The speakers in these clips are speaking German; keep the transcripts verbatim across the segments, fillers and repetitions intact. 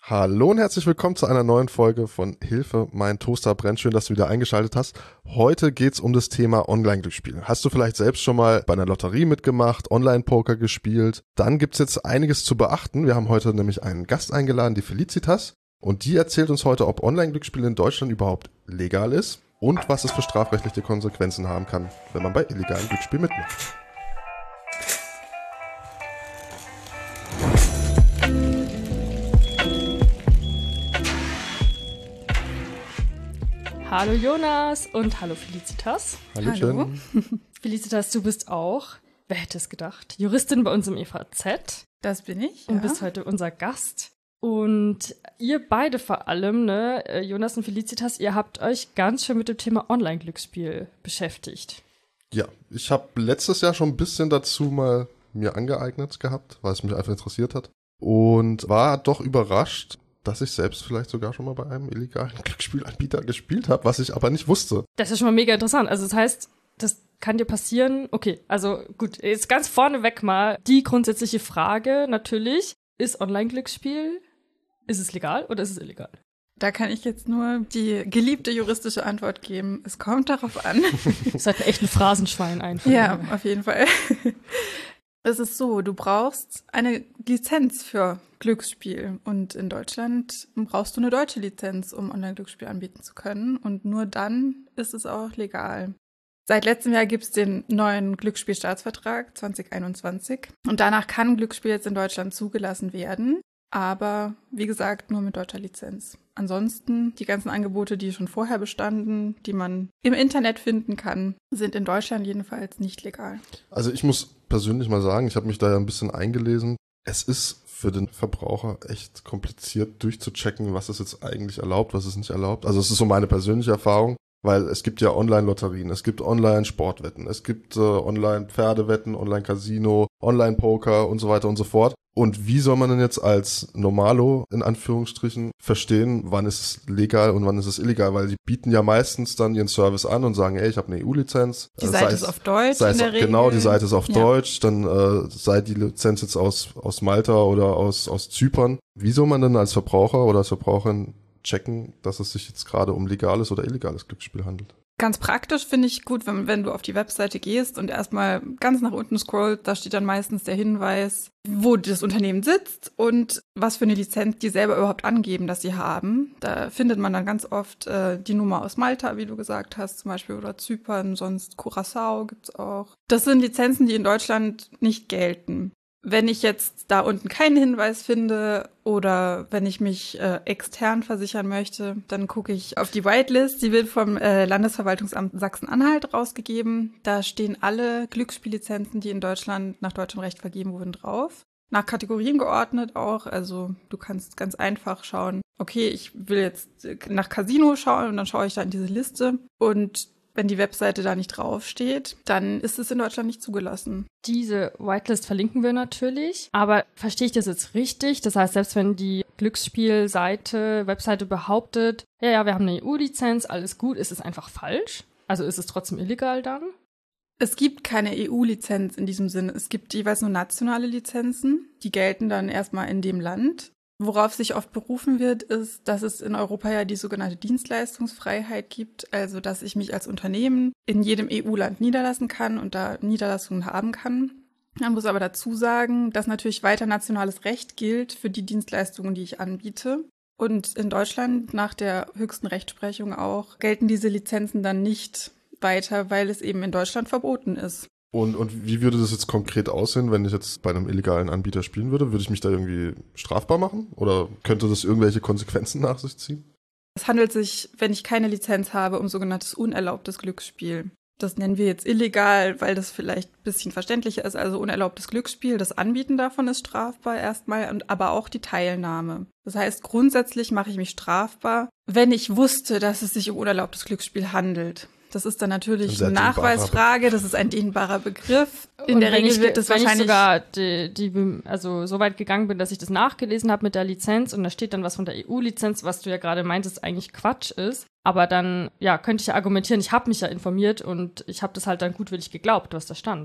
Hallo und herzlich willkommen zu einer neuen Folge von Hilfe, mein Toaster brennt. Schön, dass du wieder eingeschaltet hast. Heute geht's um das Thema Online-Glücksspiel. Hast du vielleicht selbst schon mal bei einer Lotterie mitgemacht, Online-Poker gespielt? Dann gibt's jetzt einiges zu beachten. Wir haben heute nämlich einen Gast eingeladen, die Felicitas. Und die erzählt uns heute, ob Online-Glücksspiel in Deutschland überhaupt legal ist und was es für strafrechtliche Konsequenzen haben kann, wenn man bei illegalen Glücksspiel mitmacht. Hallo Jonas und hallo Felicitas. Hallo. Felicitas, du bist auch, wer hätte es gedacht, Juristin bei uns im E V Z. Das bin ich, Und ja. bist heute unser Gast. Und ihr beide vor allem, ne, Jonas und Felicitas, ihr habt euch ganz schön mit dem Thema Online-Glücksspiel beschäftigt. Ja, ich habe letztes Jahr schon ein bisschen dazu mal mir angeeignet gehabt, weil es mich einfach interessiert hat. Und war doch überrascht, dass ich selbst vielleicht sogar schon mal bei einem illegalen Glücksspielanbieter gespielt habe, was ich aber nicht wusste. Das ist schon mal mega interessant. Also das heißt, das kann dir passieren. Okay, also gut, jetzt ganz vorneweg mal die grundsätzliche Frage natürlich, ist Online-Glücksspiel, ist es legal oder ist es illegal? Da kann ich jetzt nur die geliebte juristische Antwort geben. Es kommt darauf an. Ihr seid echt ein Phrasenschwein einfach. Ja, auf jeden Fall. Es ist so, du brauchst eine Lizenz für Glücksspiel und in Deutschland brauchst du eine deutsche Lizenz, um Online-Glücksspiel anbieten zu können und nur dann ist es auch legal. Seit letztem Jahr gibt es den neuen Glücksspielstaatsvertrag zwanzig einundzwanzig und danach kann Glücksspiel jetzt in Deutschland zugelassen werden, aber wie gesagt nur mit deutscher Lizenz. Ansonsten die ganzen Angebote, die schon vorher bestanden, die man im Internet finden kann, sind in Deutschland jedenfalls nicht legal. Also ich muss persönlich mal sagen, ich habe mich da ja ein bisschen eingelesen. Es ist für den Verbraucher echt kompliziert durchzuchecken, was ist jetzt eigentlich erlaubt, was ist nicht erlaubt. Also es ist so meine persönliche Erfahrung, weil es gibt ja Online-Lotterien, es gibt Online-Sportwetten, es gibt äh, Online-Pferdewetten, Online-Casino, Online-Poker und so weiter und so fort. Und wie soll man denn jetzt als Normalo, in Anführungsstrichen, verstehen, wann ist es legal und wann ist es illegal? Weil die bieten ja meistens dann ihren Service an und sagen, ey, ich habe eine E U-Lizenz. Die Seite ist auf Deutsch in der Regel. Genau, die Seite ist auf ja. Deutsch. Dann äh, sei die Lizenz jetzt aus aus Malta oder aus aus Zypern. Wie soll man denn als Verbraucher oder als Verbraucherin checken, dass es sich jetzt gerade um legales oder illegales Glücksspiel handelt? Ganz praktisch finde ich gut, wenn, wenn du auf die Webseite gehst und erstmal ganz nach unten scrollst, da steht dann meistens der Hinweis, wo das Unternehmen sitzt und was für eine Lizenz die selber überhaupt angeben, dass sie haben. Da findet man dann ganz oft äh, die Nummer aus Malta, wie du gesagt hast, zum Beispiel, oder Zypern, sonst Curaçao gibt's auch. Das sind Lizenzen, die in Deutschland nicht gelten. Wenn ich jetzt da unten keinen Hinweis finde oder wenn ich mich äh, extern versichern möchte, dann gucke ich auf die Whitelist. Die wird vom äh, Landesverwaltungsamt Sachsen-Anhalt rausgegeben. Da stehen alle Glücksspiellizenzen, die in Deutschland nach deutschem Recht vergeben wurden, drauf. Nach Kategorien geordnet auch. Also du kannst ganz einfach schauen, okay, ich will jetzt nach Casino schauen und dann schaue ich da in diese Liste und wenn die Webseite da nicht draufsteht, dann ist es in Deutschland nicht zugelassen. Diese Whitelist verlinken wir natürlich, aber verstehe ich das jetzt richtig? Das heißt, selbst wenn die Glücksspielseite, Webseite behauptet, ja, ja, wir haben eine E U-Lizenz, alles gut, ist es einfach falsch? Also ist es trotzdem illegal dann? Es gibt keine E U-Lizenz in diesem Sinne. Es gibt jeweils nur nationale Lizenzen. Die gelten dann erstmal in dem Land. Worauf sich oft berufen wird, ist, dass es in Europa ja die sogenannte Dienstleistungsfreiheit gibt, also dass ich mich als Unternehmen in jedem E U-Land niederlassen kann und da Niederlassungen haben kann. Man muss aber dazu sagen, dass natürlich weiter nationales Recht gilt für die Dienstleistungen, die ich anbiete. Und in Deutschland, nach der höchsten Rechtsprechung auch, gelten diese Lizenzen dann nicht weiter, weil es eben in Deutschland verboten ist. Und, und wie würde das jetzt konkret aussehen, wenn ich jetzt bei einem illegalen Anbieter spielen würde? Würde ich mich da irgendwie strafbar machen? Oder könnte das irgendwelche Konsequenzen nach sich ziehen? Es handelt sich, wenn ich keine Lizenz habe, um sogenanntes unerlaubtes Glücksspiel. Das nennen wir jetzt illegal, weil das vielleicht ein bisschen verständlicher ist. Also unerlaubtes Glücksspiel, das Anbieten davon ist strafbar erstmal, und aber auch die Teilnahme. Das heißt, grundsätzlich mache ich mich strafbar, wenn ich wusste, dass es sich um unerlaubtes Glücksspiel handelt. Das ist dann natürlich eine Nachweisfrage, das ist ein dehnbarer Begriff. In und der Regel ich, wird das wenn wahrscheinlich... ich sogar die, die, also so weit gegangen bin, dass ich das nachgelesen habe mit der Lizenz und da steht dann was von der E U-Lizenz, was du ja gerade meintest, eigentlich Quatsch ist. Aber dann, ja, könnte ich ja argumentieren, ich habe mich ja informiert und ich habe das halt dann gutwillig geglaubt, was da stand.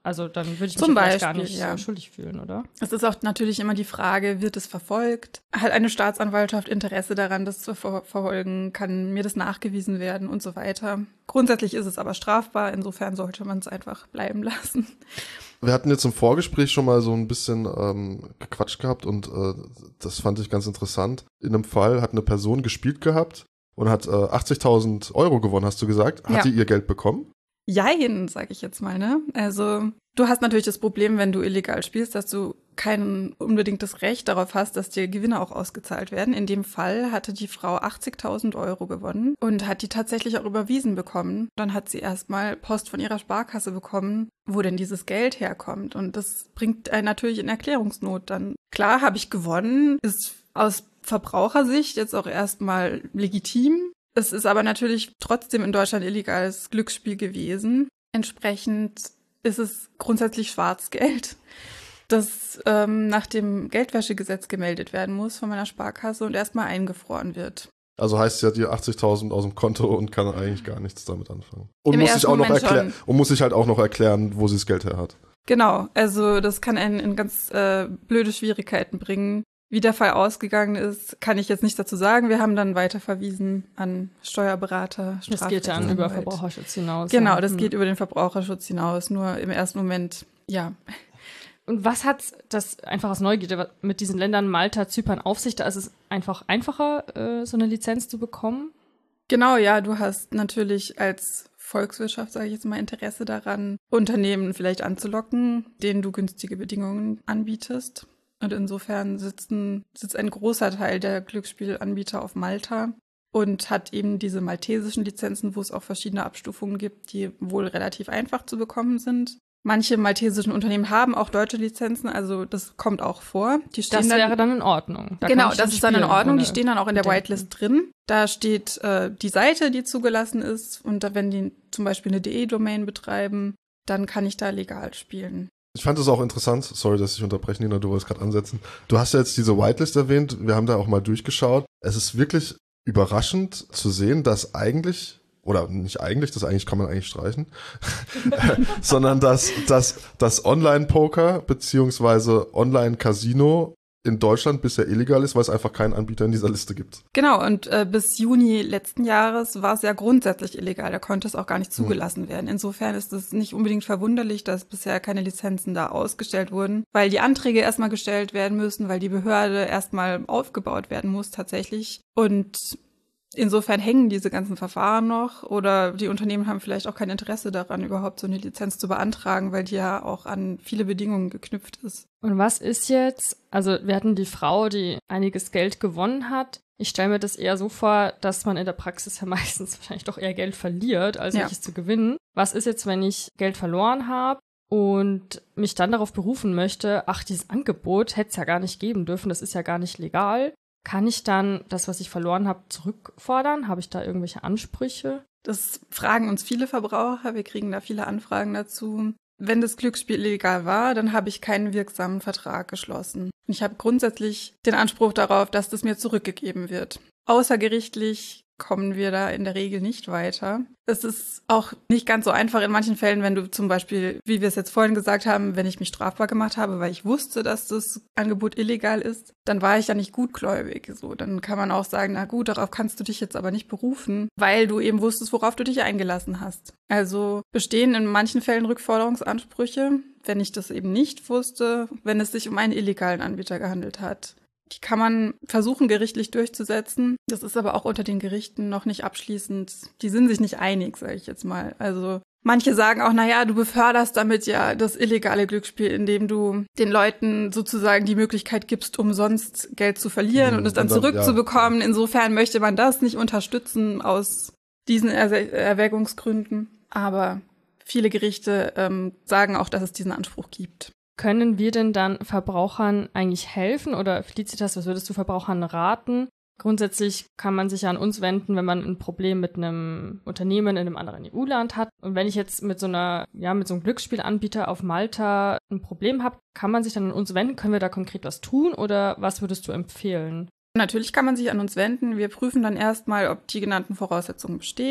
Also dann würde ich mich Zum vielleicht Beispiel, gar nicht ja. so schuldig fühlen, oder? Es ist auch natürlich immer die Frage, wird es verfolgt? Hat eine Staatsanwaltschaft Interesse daran, das zu ver- verfolgen? Kann mir das nachgewiesen werden und so weiter? Grundsätzlich ist es aber strafbar, insofern sollte man es einfach bleiben lassen. Wir hatten jetzt im Vorgespräch schon mal so ein bisschen ähm, gequatscht gehabt und äh, das fand ich ganz interessant. In einem Fall hat eine Person gespielt gehabt und hat äh, achtzigtausend Euro gewonnen, hast du gesagt. Hat Ja. die ihr Geld bekommen? Jein, sag ich jetzt mal, ne? Also, du hast natürlich das Problem, wenn du illegal spielst, dass du kein unbedingtes Recht darauf hast, dass dir Gewinne auch ausgezahlt werden. In dem Fall hatte die Frau achtzigtausend Euro gewonnen und hat die tatsächlich auch überwiesen bekommen. Dann hat sie erstmal Post von ihrer Sparkasse bekommen, wo denn dieses Geld herkommt. Und das bringt einen natürlich in Erklärungsnot dann. Klar, habe ich gewonnen, ist aus Verbrauchersicht jetzt auch erstmal legitim. Es ist aber natürlich trotzdem in Deutschland illegales Glücksspiel gewesen. Entsprechend ist es grundsätzlich Schwarzgeld, das ähm, nach dem Geldwäschegesetz gemeldet werden muss von meiner Sparkasse und erstmal eingefroren wird. Also heißt sie hat die achtzigtausend aus dem Konto und kann eigentlich gar nichts damit anfangen. Und Im muss sich ersten auch noch Moment erklären schon. und muss sich halt auch noch erklären, wo sie das Geld her hat. Genau, also das kann einen in ganz äh, blöde Schwierigkeiten bringen. Wie der Fall ausgegangen ist, kann ich jetzt nicht dazu sagen. Wir haben dann weiter verwiesen an Steuerberater, Das geht dann über Strafrechtsanwalt. Verbraucherschutz hinaus. Genau, ja. das Hm. geht über den Verbraucherschutz hinaus. Nur im ersten Moment, ja. Und was hat das einfach aus Neugierde mit diesen Ländern Malta, Zypern auf sich? Da ist es einfach einfacher, äh, so eine Lizenz zu bekommen? Genau, ja, du hast natürlich als Volkswirtschaft, sage ich jetzt mal, Interesse daran, Unternehmen vielleicht anzulocken, denen du günstige Bedingungen anbietest. Und insofern sitzen, sitzt ein großer Teil der Glücksspielanbieter auf Malta und hat eben diese maltesischen Lizenzen, wo es auch verschiedene Abstufungen gibt, die wohl relativ einfach zu bekommen sind. Manche maltesischen Unternehmen haben auch deutsche Lizenzen, also das kommt auch vor. Die stehen Das dann, wäre dann in Ordnung. Da kann genau, ich das ist dann in spielen, Ordnung. ohne Die stehen dann auch in der Bedenken. Whitelist drin. Da steht äh, die Seite, die zugelassen ist. Und da, wenn die zum Beispiel eine .de-Domain betreiben, dann kann ich da legal spielen. Ich fand es auch interessant, sorry, dass ich unterbreche, Nina, du wolltest gerade ansetzen. Du hast ja jetzt diese Whitelist erwähnt, wir haben da auch mal durchgeschaut. Es ist wirklich überraschend zu sehen, dass eigentlich, oder nicht eigentlich, das eigentlich kann man eigentlich streichen, sondern dass, dass das Online-Poker beziehungsweise Online-Casino in Deutschland bisher illegal ist, weil es einfach keinen Anbieter in dieser Liste gibt. Genau, und äh, bis Juni letzten Jahres war es ja grundsätzlich illegal. Da konnte es auch gar nicht zugelassen werden. Insofern ist es nicht unbedingt verwunderlich, dass bisher keine Lizenzen da ausgestellt wurden, weil die Anträge erstmal gestellt werden müssen, weil die Behörde erstmal aufgebaut werden muss tatsächlich. Und insofern hängen diese ganzen Verfahren noch oder die Unternehmen haben vielleicht auch kein Interesse daran, überhaupt so eine Lizenz zu beantragen, weil die ja auch an viele Bedingungen geknüpft ist. Und was ist jetzt, also wir hatten die Frau, die einiges Geld gewonnen hat. Ich stelle mir das eher so vor, dass man in der Praxis ja meistens wahrscheinlich doch eher Geld verliert, als Ja. welches zu gewinnen. Was ist jetzt, wenn ich Geld verloren habe und mich dann darauf berufen möchte, ach, dieses Angebot hätte es ja gar nicht geben dürfen, das ist ja gar nicht legal. Kann ich dann das, was ich verloren habe, zurückfordern? Habe ich da irgendwelche Ansprüche? Das fragen uns viele Verbraucher, wir kriegen da viele Anfragen dazu. Wenn das Glücksspiel illegal war, dann habe ich keinen wirksamen Vertrag geschlossen. Und ich habe grundsätzlich den Anspruch darauf, dass das mir zurückgegeben wird. Außergerichtlich kommen wir da in der Regel nicht weiter. Es ist auch nicht ganz so einfach in manchen Fällen, wenn du zum Beispiel, wie wir es jetzt vorhin gesagt haben, wenn ich mich strafbar gemacht habe, weil ich wusste, dass das Angebot illegal ist, dann war ich ja nicht gutgläubig. So, dann kann man auch sagen, na gut, darauf kannst du dich jetzt aber nicht berufen, weil du eben wusstest, worauf du dich eingelassen hast. Also bestehen in manchen Fällen Rückforderungsansprüche, wenn ich das eben nicht wusste, wenn es sich um einen illegalen Anbieter gehandelt hat. Die kann man versuchen, gerichtlich durchzusetzen. Das ist aber auch unter den Gerichten noch nicht abschließend. Die sind sich nicht einig, sage ich jetzt mal. Also manche sagen auch, naja, du beförderst damit ja das illegale Glücksspiel, indem du den Leuten sozusagen die Möglichkeit gibst, umsonst Geld zu verlieren Mhm, und es dann, und dann zurückzubekommen. Ja. Insofern möchte man das nicht unterstützen aus diesen Er- Erwägungsgründen. Aber viele Gerichte ähm, sagen auch, dass es diesen Anspruch gibt. Können wir denn dann Verbrauchern eigentlich helfen? Oder Felicitas, was würdest du Verbrauchern raten? Grundsätzlich kann man sich ja an uns wenden, wenn man ein Problem mit einem Unternehmen in einem anderen E U-Land hat. Und wenn ich jetzt mit so einer, ja, mit so einem Glücksspielanbieter auf Malta ein Problem habe, kann man sich dann an uns wenden? Können wir da konkret was tun? Oder was würdest du empfehlen? Natürlich kann man sich an uns wenden. Wir prüfen dann erstmal, ob die genannten Voraussetzungen bestehen.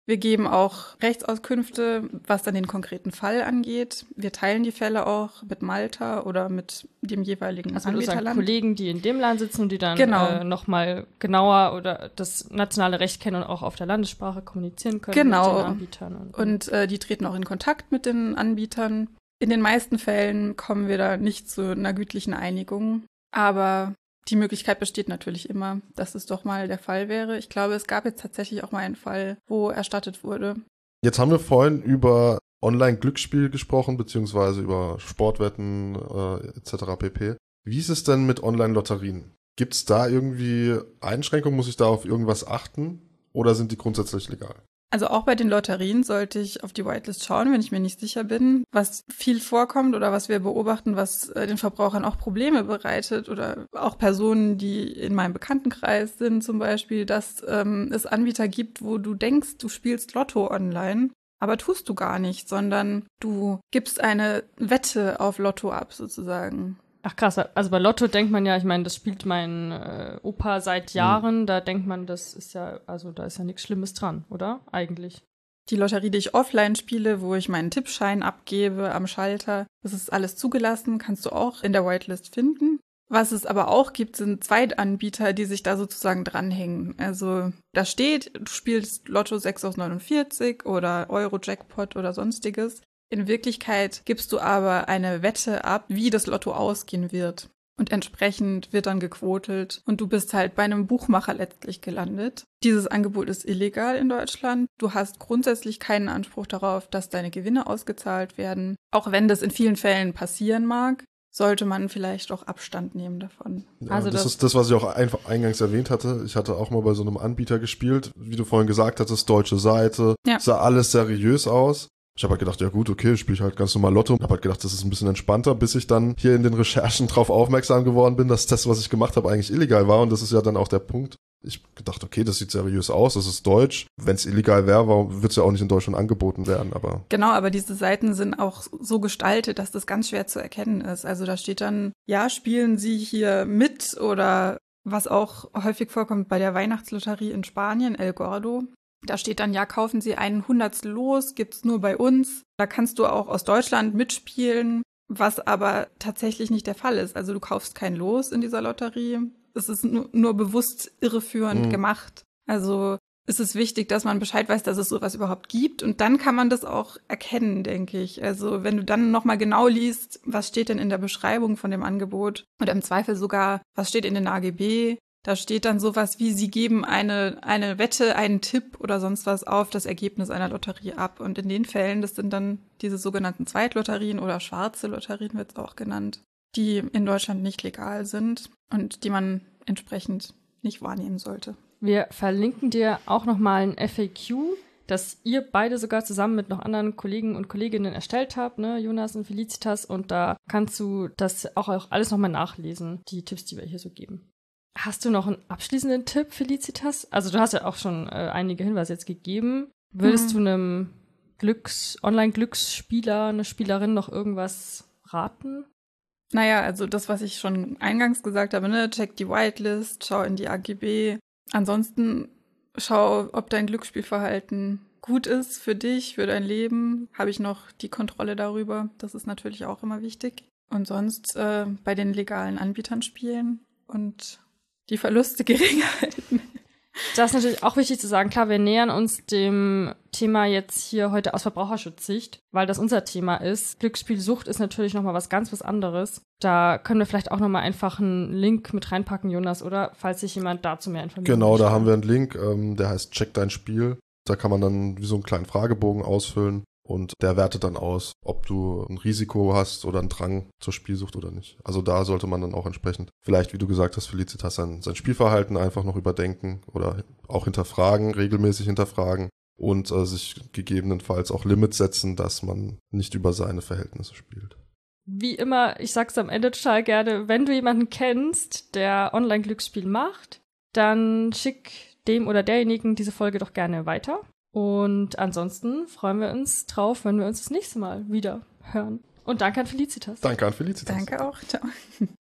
Wir geben auch Rechtsauskünfte, was dann den konkreten Fall angeht. Wir teilen die Fälle auch mit Malta oder mit dem jeweiligen also mit unseren Anbieterland. Kollegen, die in dem Land sitzen und die dann Genau. äh, nochmal genauer oder das nationale Recht kennen und auch auf der Landessprache kommunizieren können Genau. mit den Anbietern. Und, Und äh, die treten auch in Kontakt mit den Anbietern. In den meisten Fällen kommen wir da nicht zu einer gütlichen Einigung. Aber die Möglichkeit besteht natürlich immer, dass es doch mal der Fall wäre. Ich glaube, es gab jetzt tatsächlich auch mal einen Fall, wo erstattet wurde. Jetzt haben wir vorhin über Online-Glücksspiel gesprochen, beziehungsweise über Sportwetten äh, et cetera pp. Wie ist es denn mit Online-Lotterien? Gibt es da irgendwie Einschränkungen? Muss ich da auf irgendwas achten? Oder sind die grundsätzlich legal? Also auch bei den Lotterien sollte ich auf die Whitelist schauen, wenn ich mir nicht sicher bin. Was viel vorkommt oder was wir beobachten, was äh, den Verbrauchern auch Probleme bereitet oder auch Personen, die in meinem Bekanntenkreis sind zum Beispiel, dass ähm, es Anbieter gibt, wo du denkst, du spielst Lotto online, aber tust du gar nicht, sondern du gibst eine Wette auf Lotto ab sozusagen. Ach krass, also bei Lotto denkt man ja, ich meine, das spielt mein äh, Opa seit Jahren, mhm. da denkt man, das ist ja, also da ist ja nichts Schlimmes dran, oder? Eigentlich. Die Lotterie, die ich offline spiele, wo ich meinen Tippschein abgebe am Schalter, das ist alles zugelassen, kannst du auch in der Whitelist finden. Was es aber auch gibt, sind Zweitanbieter, die sich da sozusagen dranhängen. Also da steht, du spielst Lotto sechs aus neunundvierzig oder Euro-Jackpot oder sonstiges. In Wirklichkeit gibst du aber eine Wette ab, wie das Lotto ausgehen wird. Und entsprechend wird dann gequotelt und du bist halt bei einem Buchmacher letztlich gelandet. Dieses Angebot ist illegal in Deutschland. Du hast grundsätzlich keinen Anspruch darauf, dass deine Gewinne ausgezahlt werden. Auch wenn das in vielen Fällen passieren mag, sollte man vielleicht auch Abstand nehmen davon. Ja, also das, das ist das, was ich auch einfach eingangs erwähnt hatte. Ich hatte auch mal bei so einem Anbieter gespielt, wie du vorhin gesagt hattest, deutsche Seite, ja. Sah alles seriös aus. Ich habe halt gedacht, ja gut, okay, spiele ich halt ganz normal Lotto. Ich habe halt gedacht, das ist ein bisschen entspannter, bis ich dann hier in den Recherchen drauf aufmerksam geworden bin, dass das, was ich gemacht habe, eigentlich illegal war. Und das ist ja dann auch der Punkt. Ich gedacht, okay, das sieht seriös aus, das ist deutsch. Wenn es illegal wäre, wird es ja auch nicht in Deutschland angeboten werden. Aber genau, aber diese Seiten sind auch so gestaltet, dass das ganz schwer zu erkennen ist. Also da steht dann, ja, spielen Sie hier mit oder was auch häufig vorkommt bei der Weihnachtslotterie in Spanien, El Gordo. Da steht dann, ja, kaufen Sie einen Hundertstel Los, gibt's nur bei uns. Da kannst du auch aus Deutschland mitspielen, was aber tatsächlich nicht der Fall ist. Also du kaufst kein Los in dieser Lotterie. Es ist nur, nur bewusst irreführend mhm. gemacht. Also es ist wichtig, dass man Bescheid weiß, dass es sowas überhaupt gibt. Und dann kann man das auch erkennen, denke ich. Also wenn du dann nochmal genau liest, was steht denn in der Beschreibung von dem Angebot oder im Zweifel sogar, was steht in den A G B, da steht dann sowas wie, sie geben eine, eine Wette, einen Tipp oder sonst was auf das Ergebnis einer Lotterie ab. Und in den Fällen, das sind dann diese sogenannten Zweitlotterien oder schwarze Lotterien wird es auch genannt, die in Deutschland nicht legal sind und die man entsprechend nicht wahrnehmen sollte. Wir verlinken dir auch nochmal ein F A Q, das ihr beide sogar zusammen mit noch anderen Kollegen und Kolleginnen erstellt habt, ne, Jonas und Felicitas. Und da kannst du das auch, auch alles nochmal nachlesen, die Tipps, die wir hier so geben. Hast du noch einen abschließenden Tipp, Felicitas? Also du hast ja auch schon äh, einige Hinweise jetzt gegeben. Würdest mhm. du einem Glücks-, Online-Glücksspieler, eine Spielerin noch irgendwas raten? Naja, also das, was ich schon eingangs gesagt habe, ne, check die Whitelist, schau in die A G B. Ansonsten schau, ob dein Glücksspielverhalten gut ist für dich, für dein Leben. Habe ich noch die Kontrolle darüber? Das ist natürlich auch immer wichtig. Und sonst äh, bei den legalen Anbietern spielen und die Verluste gering halten. Das ist natürlich auch wichtig zu sagen. Klar, wir nähern uns dem Thema jetzt hier heute aus Verbraucherschutzsicht, weil das unser Thema ist. Glücksspielsucht ist natürlich nochmal was ganz was anderes. Da können wir vielleicht auch nochmal einfach einen Link mit reinpacken, Jonas, oder? Falls sich jemand dazu mehr informiert. Genau, da haben wir einen Link, ähm, der heißt Check dein Spiel. Da kann man dann wie so einen kleinen Fragebogen ausfüllen. Und der wertet dann aus, ob du ein Risiko hast oder einen Drang zur Spielsucht oder nicht. Also da sollte man dann auch entsprechend, vielleicht wie du gesagt hast, Felicitas, sein, sein Spielverhalten einfach noch überdenken oder auch hinterfragen, regelmäßig hinterfragen und äh, sich gegebenenfalls auch Limits setzen, dass man nicht über seine Verhältnisse spielt. Wie immer, ich sag's am Ende total gerne, wenn du jemanden kennst, der Online-Glücksspiel macht, dann schick dem oder derjenigen diese Folge doch gerne weiter. Und ansonsten freuen wir uns drauf, wenn wir uns das nächste Mal wieder hören. Und danke an Felicitas. Danke an Felicitas. Danke auch. Ciao.